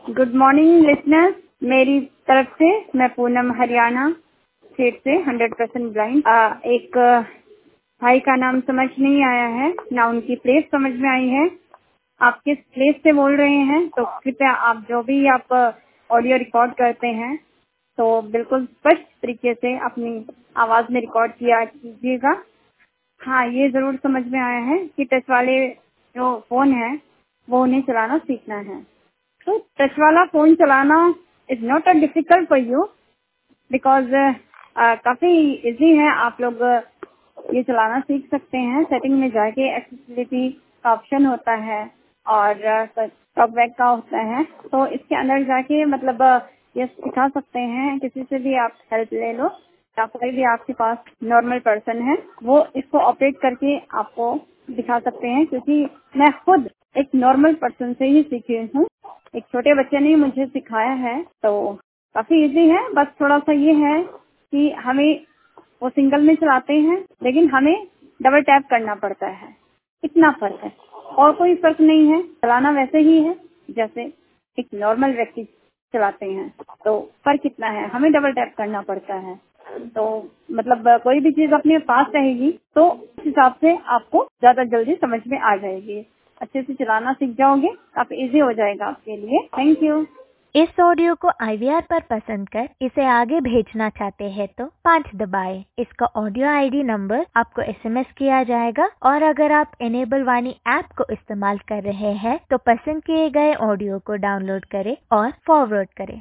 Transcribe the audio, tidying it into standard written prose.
Good morning listeners. मेरी तरफ से मैं पूनम हरियाणा स्टेट से 100% ब्लाइंड। एक भाई का नाम समझ नहीं आया है, ना उनकी प्लेस समझ में आई है। आप किस प्लेस से बोल रहे हैं? तो कृपया आप जो भी आप ऑडियो रिकॉर्ड करते हैं तो बिल्कुल स्पष्ट तरीके से अपनी आवाज में रिकॉर्ड किया कीजिएगा। हाँ, ये जरूर समझ में आया है कि टच वाले जो फोन है वो उन्हें चलाना सीखना है। तो टच वाला फोन चलाना is not a difficult for you because काफी इजी है। आप लोग ये चलाना सीख सकते हैं। सेटिंग में जाके एक्सेसिबिलिटी का ऑप्शन होता है और टॉकबैक का होता है, तो इसके अंदर जाके मतलब ये सिखा सकते हैं। किसी से भी आप हेल्प ले लो या कोई भी आपके पास नॉर्मल पर्सन है वो इसको ऑपरेट करके आपको दिखा सकते हैं, क्योंकि मैं खुद एक नॉर्मल पर्सन से ही सीखी हूँ। एक छोटे बच्चे ने मुझे सिखाया है, तो काफी इजी है। बस थोड़ा सा ये है कि हमें वो सिंगल में चलाते हैं लेकिन हमें डबल टैप करना पड़ता है, इतना फर्क है और कोई फर्क नहीं है। चलाना वैसे ही है जैसे एक नॉर्मल व्यक्ति चलाते हैं। तो फर्क कितना है, हमें डबल टैप करना पड़ता है। तो मतलब कोई भी चीज अपने पास रहेगी तो उस हिसाब से आपको ज्यादा जल्दी समझ में आ जाएगी। अच्छे से चलाना सीख जाओगे, काफी इजी हो जाएगा आपके लिए। Thank you. इस ऑडियो को IVR पर पसंद कर इसे आगे भेजना चाहते हैं तो 5 दबाएं। इसका ऑडियो ID नंबर आपको SMS किया जाएगा और अगर आप इनेबल वाणी ऐप को इस्तेमाल कर रहे हैं तो पसंद किए गए ऑडियो को डाउनलोड करें और फॉरवर्ड करें।